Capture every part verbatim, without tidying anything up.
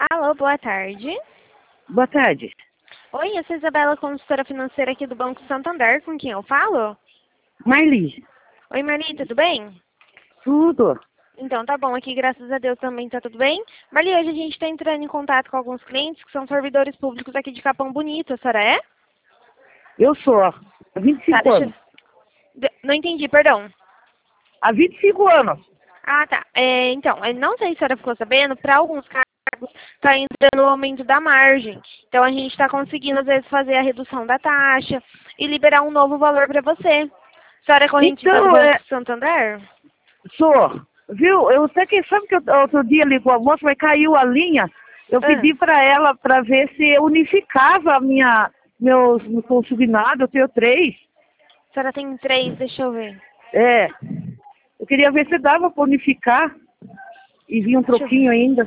Alô, boa tarde. Boa tarde. Oi, eu sou Isabela, consultora financeira aqui do Banco Santander, com quem eu falo? Marli. Oi, Marli, tudo bem? Tudo. Então, tá bom, aqui graças a Deus também tá tudo bem. Marli, hoje a gente está entrando em contato com alguns clientes que são servidores públicos aqui de Capão Bonito, a senhora é? Eu sou. Há vinte e cinco Tá, deixa anos. eu... De- Não entendi, perdão. Há vinte e cinco anos. Ah, tá. É, então, eu não sei se a senhora ficou sabendo, para alguns cargos está entrando o aumento da margem. Então, a gente está conseguindo, às vezes, fazer a redução da taxa e liberar um novo valor para você. A senhora é correntista do Então, Banco é, Santander? sou. Viu? Eu até que sabe que eu, outro dia ligou a moça, mas caiu a linha. Eu Ah, pedi para ela para ver se unificava a minha, meus, meus consignados. Eu tenho três. a senhora tem três, deixa eu ver. É. Eu queria ver se dava para unificar e vir um Deixa eu ver. troquinho ainda.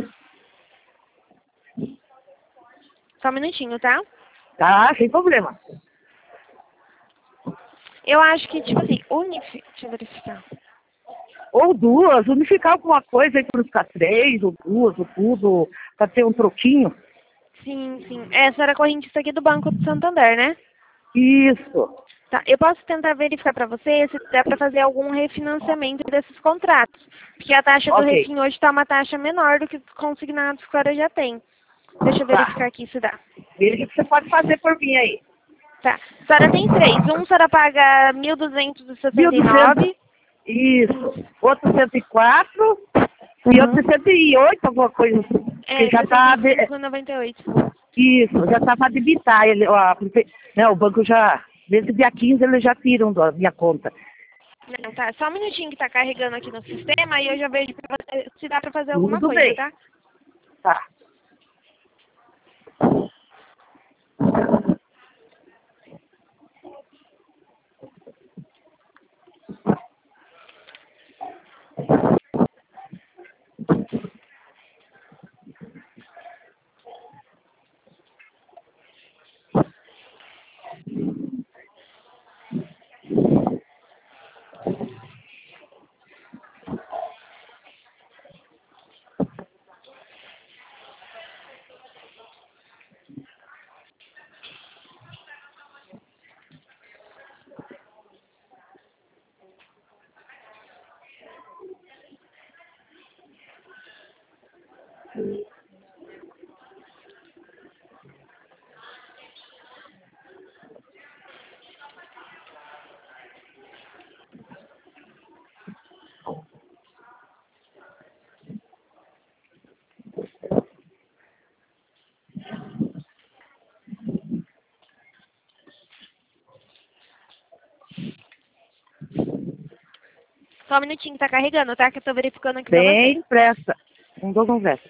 Só um minutinho, tá? Tá, sem problema. Eu acho que, tipo assim, unifi... Deixa eu verificar. Ou duas, unificar alguma coisa aí para ficar três, ou duas, ou tudo, para ter um troquinho. Sim, sim. É, a senhora é correntista aqui do Banco do Santander, né? Isso. Tá, eu posso tentar verificar para você se dá para fazer algum refinanciamento desses contratos. Porque a taxa do Ok. refin hoje está uma taxa menor do que os consignados que a senhora já tem. Deixa eu Tá. verificar aqui se dá. Veja o que você pode fazer por mim aí. Tá. A senhora tem três. Um a senhora paga mil duzentos e Mil sessenta e duzentos. nove. Isso. Outro cento e quatro. E outro Uhum. cento e oito, alguma coisa assim. Que É, já tá. sessenta e De... cinco e noventa e oito. Isso, já tá para debitar. Ele, ó, a prefe- né, o banco já. Desde dia quinze eles já tiram da minha conta. Não, tá. Só um minutinho que tá carregando aqui no sistema e eu já vejo pra você se dá para fazer alguma Tudo coisa, bem. tá? Tá. Só um minutinho que tá carregando, tá? Que eu tô verificando aqui pra você. Bem pressa. Não dou conversa.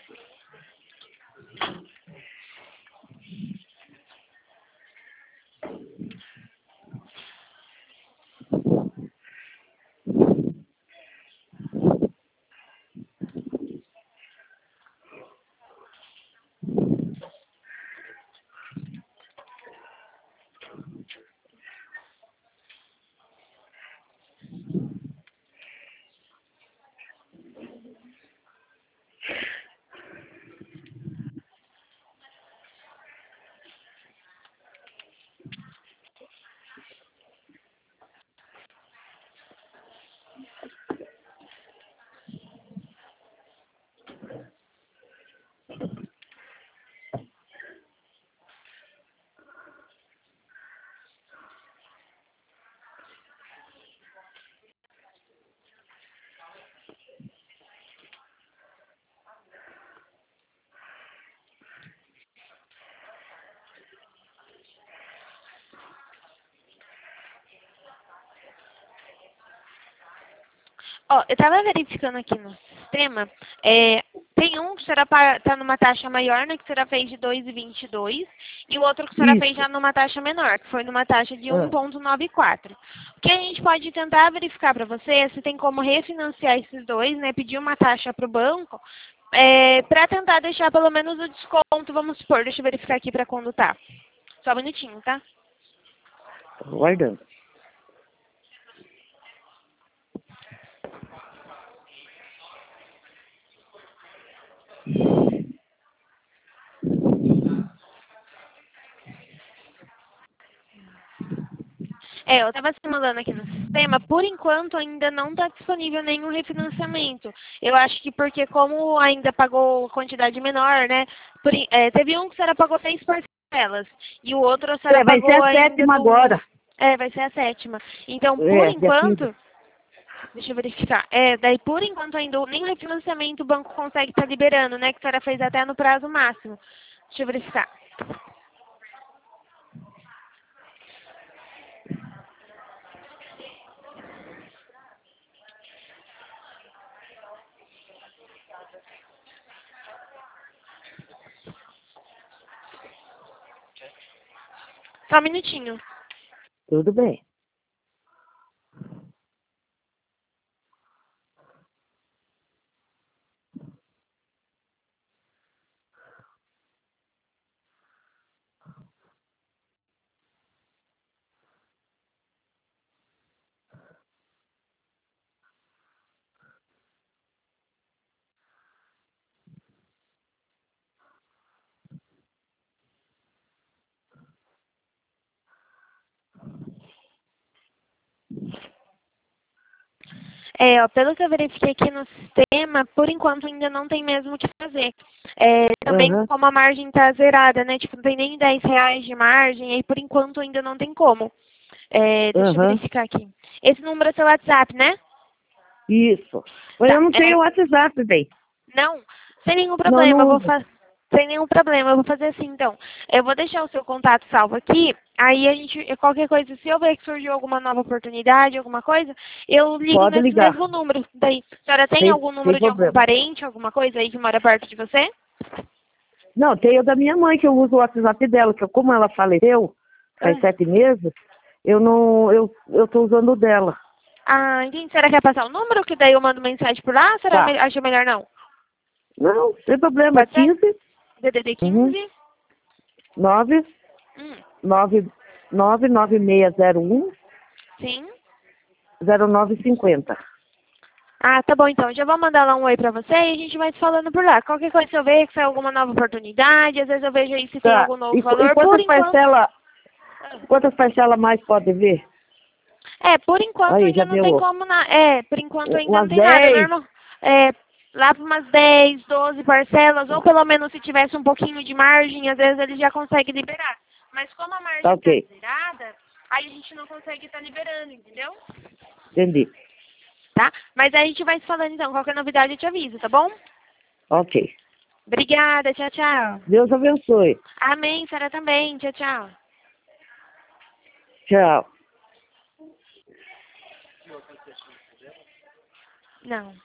Ó, eu tava verificando aqui no sistema, é, tem um que a senhora pa- tá numa taxa maior, né, que a senhora fez de dois vírgula vinte e dois, e vinte e dois, e o outro que a senhora fez Isso. já numa taxa menor, que foi numa taxa de um Ah. vírgula noventa e quatro. O que a gente pode tentar verificar para você é se tem como refinanciar esses dois, né, pedir uma taxa para o banco, é, para tentar deixar pelo menos o desconto, vamos supor, deixa eu verificar aqui para quando tá. Só um minutinho, tá? Tô guardando. É, eu estava simulando aqui no sistema, por enquanto ainda não está disponível nenhum refinanciamento. Eu acho que porque como ainda pagou quantidade menor, né? Por, en- é, teve um que a senhora pagou seis parcelas e o outro a senhora É, vai ser pagou a ainda sétima no... agora. É, vai ser a sétima. Então, por É, dia quinze. enquanto, deixa eu verificar. É, daí por enquanto ainda nem o refinanciamento o banco consegue estar liberando, né? Que a senhora fez até no prazo máximo. Deixa eu verificar. Só um minutinho. Tudo bem. É, ó, pelo que eu verifiquei aqui no sistema, por enquanto ainda não tem mesmo o que fazer. É, também Aham, como a margem está zerada, né? Tipo, não tem nem dez reais de margem, aí por enquanto ainda não tem como. É, deixa eu aham. verificar aqui. Esse número é seu WhatsApp, né? Isso. Mas Tá. eu não É, tenho WhatsApp, bem. não, sem nenhum Não, problema, eu não vou uso. fa- sem nenhum problema, eu vou fazer assim então. Eu vou deixar o seu contato salvo aqui, aí a gente, qualquer coisa, se eu ver que surgiu alguma nova oportunidade, alguma coisa, eu ligo Pode nesse ligar. mesmo número. Daí, a senhora tem Sem, algum sem número de algum problema. parente, alguma coisa aí que mora perto de você? Não, tem o da minha mãe, que eu uso o WhatsApp dela, que eu- como ela faleceu faz Ah, sete meses, eu não, eu, eu tô usando o dela. ah, entendi. Será que quer passar o número, que daí eu mando mensagem por lá? Será Tá. me- acha melhor não? Não, sem problema. Pode ser? quinze, D D D uhum, quinze? nove, Hum, nove, nove, nove seis zero um, sim. zero nove cinquenta. Ah, tá bom então. Já vou mandar lá um oi pra você e a gente vai se falando por lá. Qualquer coisa se eu ver que sai alguma nova oportunidade, às vezes eu vejo aí se tem Tá. algum novo E, qu- e valor. Por quantas enquanto. parcelas, quantas parcelas mais pode ver? É, por enquanto Aí, ainda já não tem deu como na. É, por enquanto ainda não umas tem nada. dez. Normal. É, lá para umas dez, doze parcelas, ou pelo menos se tivesse um pouquinho de margem, às vezes ele já consegue liberar. Mas como a Tá margem está ok. zerada, aí a gente não consegue estar liberando, entendeu? Entendi. Tá? Mas aí a gente vai se falando então. Qualquer novidade eu te aviso, tá bom? Ok. Obrigada, tchau, tchau. Deus abençoe. Amém, Sara também. Tchau, tchau. Tchau. Não.